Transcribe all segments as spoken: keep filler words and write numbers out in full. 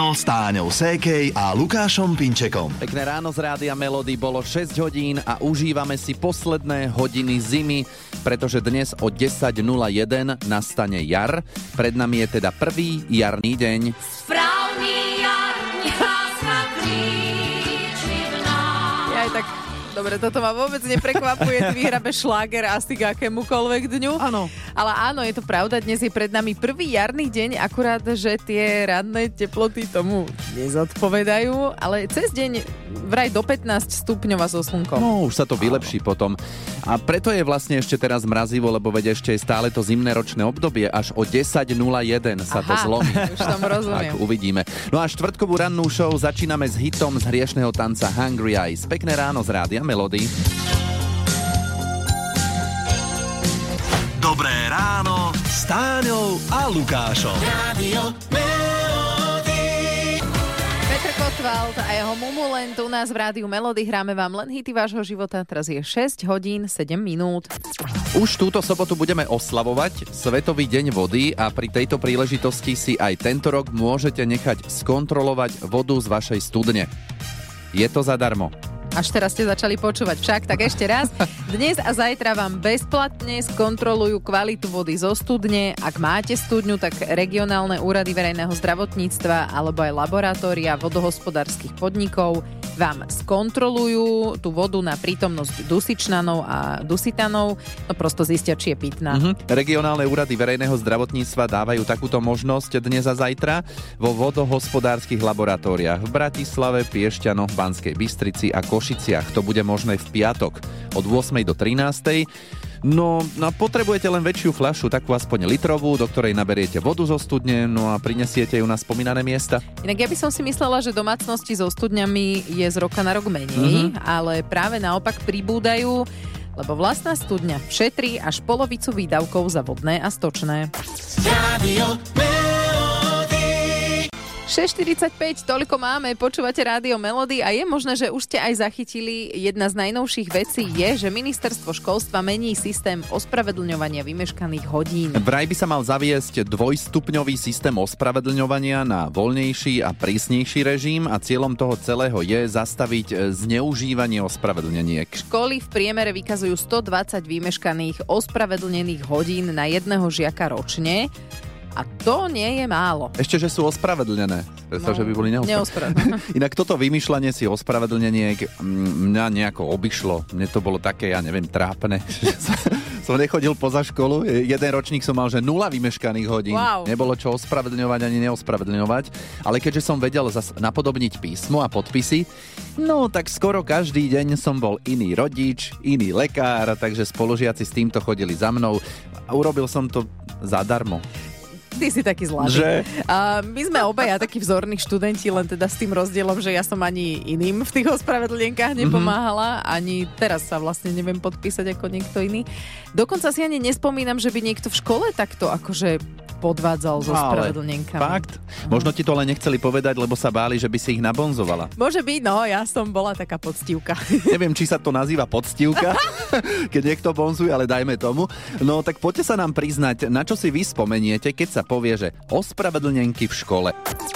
ráno s Táňou Sékej a Lukášom Pinčekom. Pekné ráno z Rádia Melody, bolo šesť hodín a užívame si posledné hodiny zimy, pretože dnes o desať nula jeden nastane jar. Pred nami je teda prvý jarný deň. Správny jarný hlas na kríči v nás. Ja aj tak... Dobre, toto ma vôbec neprekvapuje, ty vyhráme šláger asi k akémukoľvek dňu. Áno. Ale áno, je to pravda, dnes je pred nami prvý jarný deň, akurát, že tie ranné teploty tomu nezodpovedajú, ale cez deň vraj do pätnásť stupňov a so slnkom. No, už sa to vylepší potom. A preto je vlastne ešte teraz mrazivo, lebo veď ešte je stále to zimné ročné obdobie, až o desať nula jeden sa Aha, to zlomí. Už tomu rozumiem. Tak uvidíme. No a štvrtkovú rannú show začíname s hitom z hriešneho tanca Hungry Eyes. Pekné ráno z Rádia Melody. Dobré ráno s Táňou a Lukášom. Rádio Melody. Petr Kotwald a jeho Mumulent u nás v Rádiu Melody. Hráme vám len hity vášho života. Teraz je šesť hodín sedem minút. Už túto sobotu budeme oslavovať Svetový deň vody a pri tejto príležitosti si aj tento rok môžete nechať skontrolovať vodu z vašej studne. Je to zadarmo. Až teraz ste začali počúvať však, tak ešte raz. Dnes a zajtra vám bezplatne skontrolujú kvalitu vody zo studne. Ak máte studňu, tak regionálne úrady verejného zdravotníctva alebo aj laboratória vodohospodárskych podnikov vám skontrolujú tú vodu na prítomnosť dusičnanov a dusitanov. No prosto zistia, či je pitná. Mhm. Regionálne úrady verejného zdravotníctva dávajú takúto možnosť dnes a zajtra vo vodohospodárskych laboratóriách v Bratislave, Piešťanoch, Banskej Bystrici a Košiciach. To bude možné v piatok od ôsmej do trinástej. No, no potrebujete len väčšiu fľašu, takú aspoň litrovú, do ktorej naberiete vodu zo studne, no a prinesiete ju na spomínané miesta. Inak ja by som si myslela, že domácnosti so studňami je z roka na rok menej, mm-hmm. ale práve naopak pribúdajú, lebo vlastná studňa šetrí až polovicu výdavkov za vodné a stočné. Rádio šesť štyridsaťpäť, toľko máme, počúvate Rádio Melody a je možné, že už ste aj zachytili. Jedna z najnovších vecí je, že ministerstvo školstva mení systém ospravedlňovania vymeškaných hodín. Vraj by sa mal zaviesť dvojstupňový systém ospravedlňovania na voľnejší a prísnejší režim a cieľom toho celého je zastaviť zneužívanie ospravedlneniek. Školy v priemere vykazujú stodvadsať vymeškaných ospravedlnených hodín na jedného žiaka ročne. A to nie je málo. Ešte, že sú ospravedlnené. Predstav, No, že by boli neospravedlnené. Inak toto vymýšľanie si ospravedlneniek mňa nejako obišlo. Mne to bolo také, ja neviem, trápne. Som nechodil poza školu. Jeden ročník som mal, že nula vymeškaných hodín. Wow. Nebolo čo ospravedlňovať ani neospravedlňovať. Ale keďže som vedel zas napodobniť písmo a podpisy, no tak skoro každý deň som bol iný rodič, iný lekár, takže spolužiaci s týmto chodili za mnou. A urobil som to zadarmo. Ty si taký zlatý. Že? A my sme obaja takí vzorní študenti, len teda s tým rozdielom, že ja som ani iným v tých ospravedlnienkách nepomáhala, mm-hmm. ani teraz sa vlastne neviem podpísať ako niekto iný. Dokonca si ani nespomínam, že by niekto v škole takto akože podvádzal so ospravedlnienkami. Fakt? Možno ti to len nechceli povedať, lebo sa báli, že by si ich nabonzovala. Môže byť, no, ja som bola taká poctivka. Neviem, či sa to nazýva poctivka, keď niekto bonzuje, ale dajme tomu. No tak poďte sa nám priznať, na čo si vy spomeniete, keď sa povie, že ospravedlnenky v škole.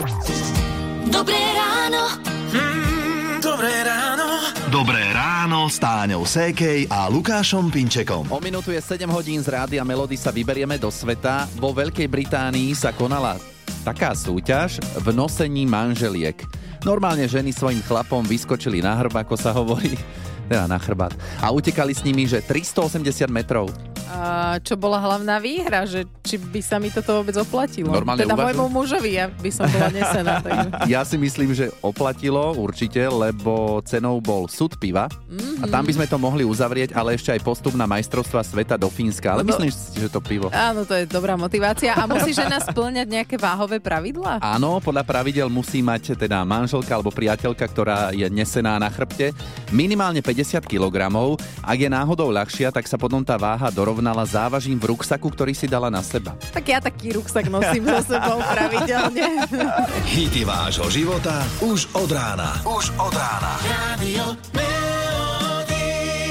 Dobré ráno. Mm, dobré ráno. Dobré ráno s Táňou Sékej a Lukášom Pinčekom. O minútu je sedem hodín z Rádia Melody, sa vyberieme do sveta. Vo Veľkej Británii sa konala taká súťaž v nosení manželiek. Normálne ženy svojim chlapom vyskočili na hrb, ako sa hovorí, teda na chrbát, a utekali s nimi, že tristoosemdesiat metrov. A čo bola hlavná výhra, že či by sa mi toto vôbec oplatilo? Normálne teda uvažujem. môjmu mužovi, ja by som bola nesená. Takže. Ja si myslím, že oplatilo určite, lebo cenou bol sud piva mm-hmm. a tam by sme to mohli uzavrieť, ale ešte aj postup na majstrovstvá sveta do Fínska. Ale no, myslím si, že to pivo. Áno, to je dobrá motivácia. A musí žena spĺňať nejaké váhové pravidlá? Áno, podľa pravidel musí mať teda manželka alebo priateľka, ktorá je nesená na chrbte, minimálne päťdesiat kilogramov. Ak je náhodou ľahšia, tak sa potom tá váha dorovnala závažím v ruksaku, ktorý si dala na seba. Tak ja taký ruksak nosím so sebou pravidelne. Hity vášho života už od rána. Už od rána. Rádio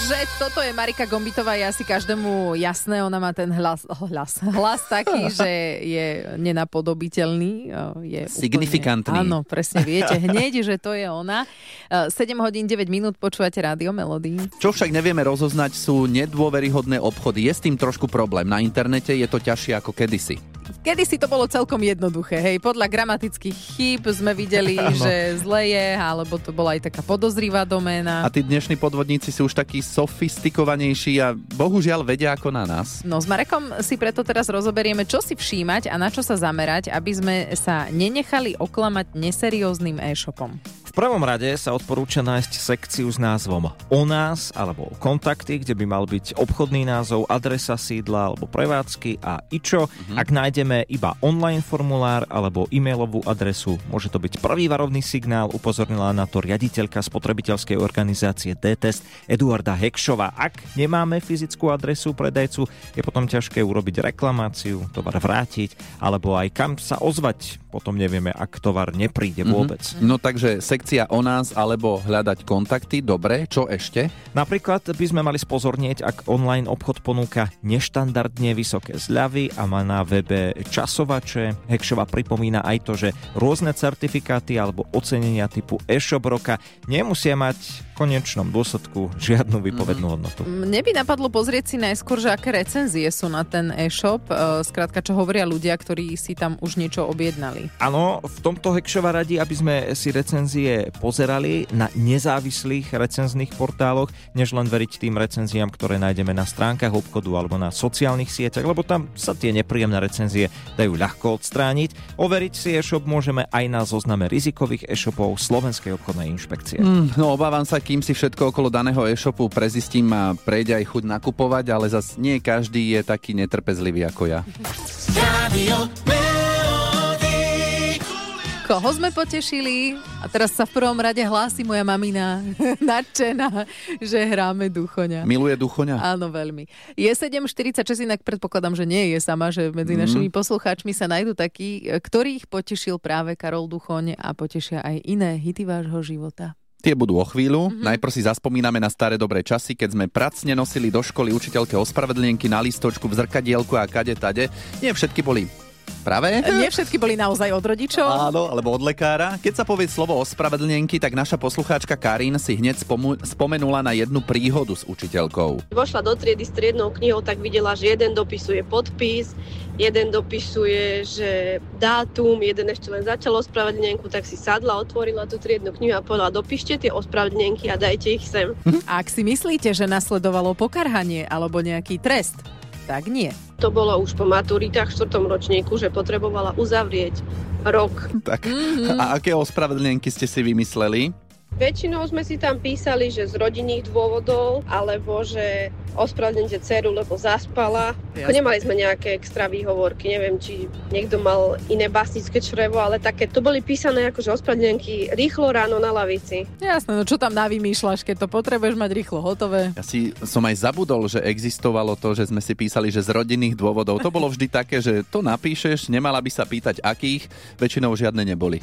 Že toto je Marika Gombitová, je asi každému jasné, ona má ten hlas, hlas, hlas taký, že je nenapodobiteľný. Je signifikantný. Úplne, áno, presne viete hneď, že to je ona. sedem hodín deväť minút počúvate Rádio Melody. Čo však nevieme rozoznať, sú nedôveryhodné obchody. Je s tým trošku problém. Na internete je to ťažšie ako kedysi. Kedysi to bolo celkom jednoduché, hej. Podľa gramatických chýb sme videli, že zle je, alebo to bola aj taká podozrivá doména. A tí dnešní podvodníci sú už takí sofistikovanejší a bohužiaľ vedia ako na nás. No s Marekom si preto teraz rozoberieme, čo si všímať a na čo sa zamerať, aby sme sa nenechali oklamať neserióznym e-shopom. V prvom rade sa odporúča nájsť sekciu s názvom O nás alebo Kontakty, kde by mal byť obchodný názov, adresa sídla alebo prevádzky a ičo. Mhm. Ak nájdeme iba online formulár alebo e-mailovú adresu, môže to byť prvý varovný signál, upozornila na to riaditeľka spotrebiteľskej organizácie D-Test Eduarda Hekšová. Ak nemáme fyzickú adresu predajcu, je potom ťažké urobiť reklamáciu, tovar vrátiť, alebo aj kam sa ozvať. Potom nevieme, ak tovar nepríde vôbec. Mm-hmm. No takže sekcia O nás alebo hľadať kontakty, dobre, čo ešte? Napríklad by sme mali spozornieť, ak online obchod ponúka neštandardne vysoké zľavy a má na webe časovače. Hekšová pripomína aj to, že rôzne certifikáty alebo ocenenia typu e-shop roka nemusia mať v konečnom dôsledku žiadnu výpovednú hodnotu. Mne by napadlo pozrieť si najskôr, že aké recenzie sú na ten e-shop, skrátka čo hovoria ľudia, ktorí si tam už niečo objednali. Áno, v tomto Hekšová radí, aby sme si recenzie pozerali na nezávislých recenzných portáloch, než len veriť tým recenziám, ktoré nájdeme na stránkach obchodu alebo na sociálnych sieťach, lebo tam sa tie nepríjemné recenzie dajú ľahko odstrániť. Overiť si e-shop môžeme aj na zozname rizikových e-shopov Slovenskej obchodnej inšpekcie. Mm, no obávam sa, kým si všetko okolo daného e-shopu prezistím a prejde aj chuť nakupovať, ale zas nie každý je taký netrpezlivý ako ja. Rádio Koho sme potešili? A teraz sa v prvom rade hlási moja mamina nadšená, že hráme Duchoňa. Miluje Duchoňa? Áno, veľmi. Je sedem štyridsaťšesť, inak predpokladám, že nie je sama, že medzi mm. našimi poslucháčmi sa nájdú takí, ktorých potešil práve Karol Duchoň a potešia aj iné hity vášho života. Tie budú o chvíľu. Mm-hmm. Najprv si zaspomíname na staré dobré časy, keď sme pracne nosili do školy učiteľke ospravedlnenky na listočku, v zrkadielku a kade tade. Nie všetky boli práve? Nie všetky boli naozaj od rodičov. Áno, alebo od lekára. Keď sa povie slovo ospravedlnenky, tak naša poslucháčka Karin si hneď spomu- spomenula na jednu príhodu s učiteľkou. Vošla do triedy s triednou knihou, tak videla, že jeden dopisuje podpis, jeden dopisuje, že dátum, jeden ešte len začal ospravedlnenku, tak si sadla, otvorila tú triednu knihu a povedala, dopíšte tie ospravedlnenky a dajte ich sem. A ak si myslíte, že nasledovalo pokarhanie alebo nejaký trest, tak nie. To bolo už po maturitách v štvrtom ročníku, že potrebovala uzavrieť rok. Tak, mm-hmm. A aké ospravedlnenky ste si vymysleli? Väčšinou sme si tam písali, že z rodinných dôvodov, alebo že ospravedlňte dceru, lebo zaspala. Jasne. Nemali sme nejaké extra výhovorky, neviem, či niekto mal iné básnické črevo, ale také to boli písané ako, že ospravedlňenky rýchlo ráno na lavici. Jasné, no čo tam navymýšľaš, keď to potrebuješ mať rýchlo hotové? Ja si som aj zabudol, že existovalo to, že sme si písali, že z rodinných dôvodov. To bolo vždy také, že to napíšeš, nemala by sa pýtať akých, väčšinou žiadne neboli.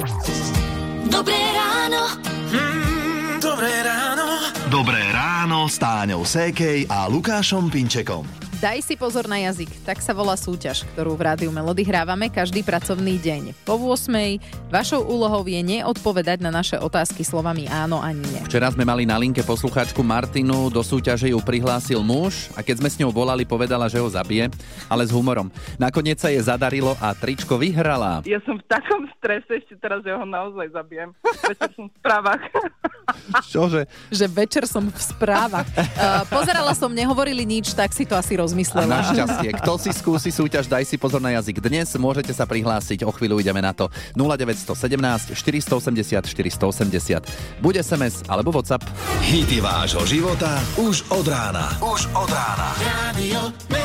Dobré ráno. Mm, dobré ráno. Dobré ráno s Táňou Sékej a Lukášom Pinčekom. Daj si pozor na jazyk, tak sa volá súťaž, ktorú v Rádiu Melody hrávame každý pracovný deň. Po ôsmej vašou úlohou je neodpovedať na naše otázky slovami áno ani nie. Včera sme mali na linke poslucháčku Martinu, do súťaže ju prihlásil muž a keď sme s ňou volali, povedala, že ho zabije, ale s humorom. Nakoniec sa jej zadarilo a tričko vyhrala. Ja som v takom strese ešte teraz, že ho naozaj zabijem. Večer som v správach. Čože? Že večer som v správach. Uh, pozerala som, nehovorili nič, tak si to asi rozmyslela. A našťastie, kto si skúsi súťaž, daj si pozor na jazyk. Dnes môžete sa prihlásiť, o chvíľu ideme na to. nula deväť jedna sedem štyri osem nula štyri osem nula. Buď es em es alebo WhatsApp. Hity vášho života už od rána. Už od rána. Rádio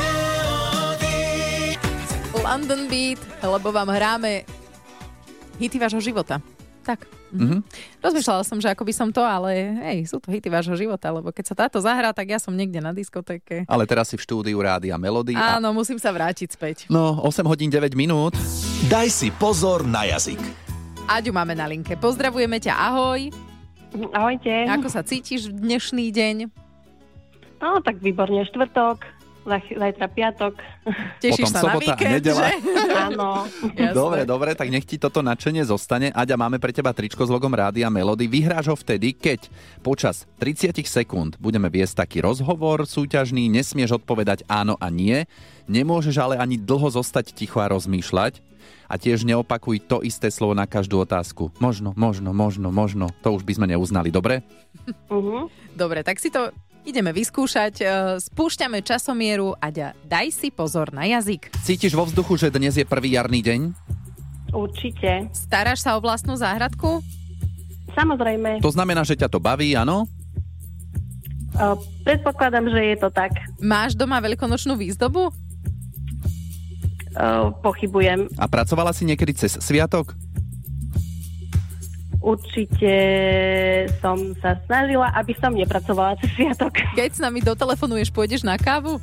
Melody. London Beat, lebo vám hráme hity vášho života. Tak. Mm-hmm. Rozmýšľala som, že ako by som to, ale hej, sú to hity vášho života, lebo keď sa táto zahrá, tak ja som niekde na diskotéke. Ale teraz si v štúdiu Rádia Melody. A... Áno, musím sa vrátiť späť. No, osem hodín deväť minút. Daj si pozor na jazyk. Aďu máme na linke. Pozdravujeme ťa, ahoj. Ahojte. Ako sa cítiš v dnešný deň? No, tak výborne, štvrtok, zajtra piatok. Tešíš Potom sa sobota, na víkend, nedeľa. že? Áno. Dobre, dobre, tak nech ti toto nadšenie zostane. Aďa, máme pre teba tričko s logom Rádia Melody. Vyhráš ho vtedy, keď počas tridsať sekúnd budeme viesť taký rozhovor súťažný, nesmieš odpovedať áno a nie, nemôžeš ale ani dlho zostať ticho a rozmýšľať a tiež neopakuj to isté slovo na každú otázku. Možno, možno, možno, možno. To už by sme neuznali, dobre? Uh-huh. Dobre, tak si to ideme vyskúšať. Spúšťame časomieru. Aďa, daj si pozor na jazyk. Cítiš vo vzduchu, že dnes je prvý jarný deň? Určite. Staráš sa o vlastnú záhradku? Samozrejme. To znamená, že ťa to baví, áno? Uh, predpokladám, že je to tak. Máš doma veľkonočnú výzdobu? Uh, pochybujem. A pracovala si niekedy cez sviatok? Určite som sa snažila, aby som nepracovala cez sviatok. Keď s nami dotelefonuješ, pôjdeš na kávu?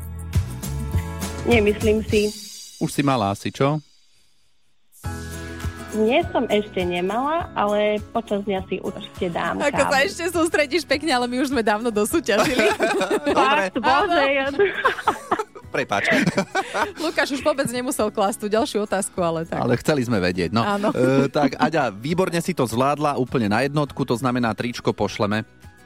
Nemyslím si. Už si mala asi, čo? Nie som ešte nemala, ale počas dňa si určite dám Ako kávu. sa ešte sústredíš pekne, ale my už sme dávno dosúťažili. Fakt, bože, ja... Prepáč. Lukáš už vôbec nemusel klásť tú ďalšiu otázku, ale tak. Ale chceli sme vedieť. No. Áno. E, tak Aďa, výborne si to zvládla úplne na jednotku, to znamená tričko pošleme.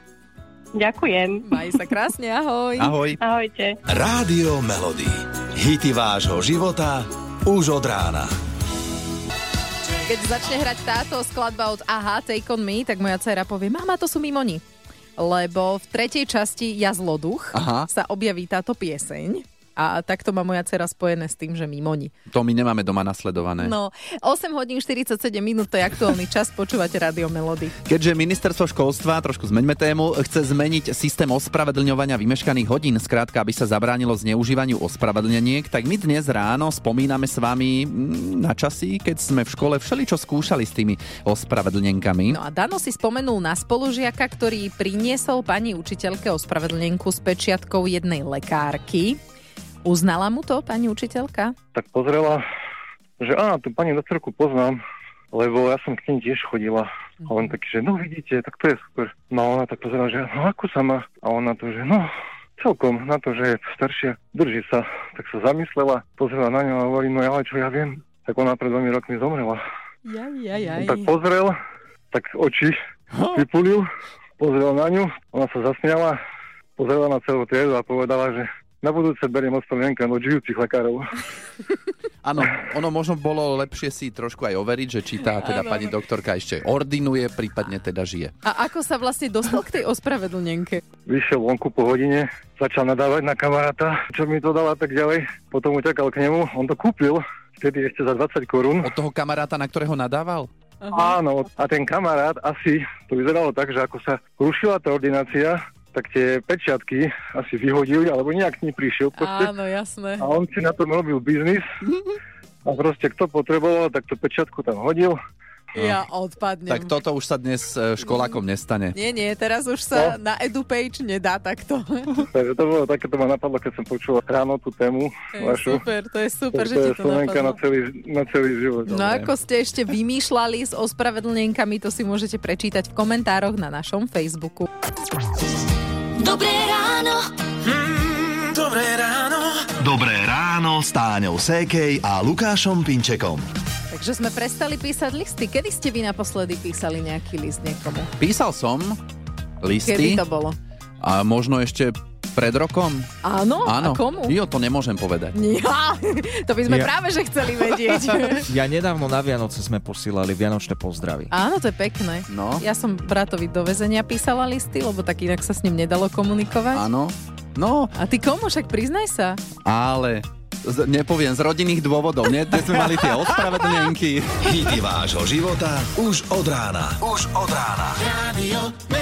Ďakujem. Maj sa krásne, ahoj. Ahoj. Ahojte. Rádio Melody. Hity vášho života už od rána. Keď začne hrať táto skladba od Aha, Take On Me, tak moja dcera povie, mama, to sú Mimoni. Lebo v tretej časti Ja zloduch Aha. sa objaví táto pieseň. A takto má moja dcera spojené s tým, že Mimoni. To my nemáme doma nasledované. No, osem hodín štyridsaťsedem minút, to je aktuálny čas, počúvate Rádio Melody. Keďže ministerstvo školstva, trošku zmeňme tému, chce zmeniť systém ospravedlňovania vymeškaných hodín, skrátka, aby sa zabránilo zneužívaniu ospravedlneniek, tak my dnes ráno spomíname s vami na časy, keď sme v škole všeličo skúšali s tými ospravedlnenkami. No a Dano si spomenul na spolužiaka, ktorý priniesol pani učiteľke ospravedlnenku s pečiatkou jednej lekárky. Uznala mu to pani učiteľka? Tak pozrela, že á, tú pani doktorku poznám, lebo ja som k nej tiež chodila. A on taký, že no vidíte, tak to je super. No a ona tak pozrela, že no ako sa má? A ona to, že no celkom na to, že je staršia, drží sa. Tak sa zamyslela, pozrela na ňu a hovorí, no ale čo ja viem, tak ona pred dvomi rokmi zomrela. Jaj, jaj, jaj. On tak pozrel, tak oči vypulil, pozrel na ňu, ona sa zasmiala, pozrela na celú triedu a povedala, že na budúce beriem ospravedlnenku od žijúcich lekárov. Áno, ono možno bolo lepšie si trošku aj overiť, že či tá teda ano. Pani doktorka ešte ordinuje, prípadne teda žije. A ako sa vlastne dostal k tej ospravedlnenke? Vyšiel vonku po hodine, začal nadávať na kamaráta, čo mi to dala tak ďalej. Potom utekal k nemu, on to kúpil, vtedy ešte za dvadsať korún. Od toho kamaráta, na ktorého nadával? Aha. Áno, a ten kamarát asi, to vyzeralo tak, že ako sa rušila tá ordinácia, tak tie pečiatky asi vyhodili, alebo nejak k ní prišiel. Proste. Áno, jasné. A on si na tom robil biznis. A proste kto potreboval, tak tú pečiatku tam hodil. Ja odpadnem. Tak toto už sa dnes školákom nestane. Nie, nie, teraz už sa no. na EduPage nedá takto. Takže to bolo také, to ma napadlo, keď som počul ráno tú tému je vašu. Super, to je super, to že ti je to Slovenka napadlo. Na celý, na celý život. No dobre. ako ste ešte vymýšľali s ospravedlnenkami, to si môžete prečítať v komentároch na našom Facebooku. Dobré ráno. Mm, dobré ráno. Dobré ráno s Táňou Sékej a Lukášom Pinčekom. Takže sme prestali písať listy. Kedy ste vy naposledy písali nejaký list niekomu? Písal som listy. Kedy to bolo? A možno ešte pred rokom. Áno? Áno. A komu? Jo, to nemôžem povedať. Ja, to by sme Ja. práve že chceli vedieť. Ja nedávno na Vianoce sme posílali vianočné pozdravy. Áno, to je pekné. No. Ja som bratovi do väzenia písala listy, lebo tak inak sa s ním nedalo komunikovať. Áno. No, A ty komu? Však priznaj sa. ale z, nepoviem, z rodinných dôvodov. Nie, kde sme mali tie ospravedlnenky. Hity vášho života už od rána. Už od rána. Rádio